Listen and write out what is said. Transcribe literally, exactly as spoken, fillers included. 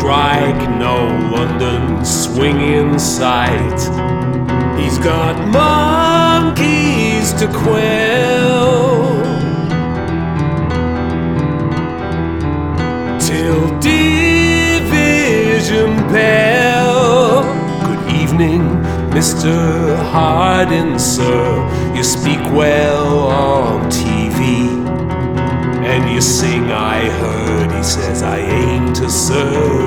strike, no London swing in sight. He's got monkeys to quell till division bell. Good evening, Mister Hardin, sir. You speak well on T V, and you sing, I heard. He says, I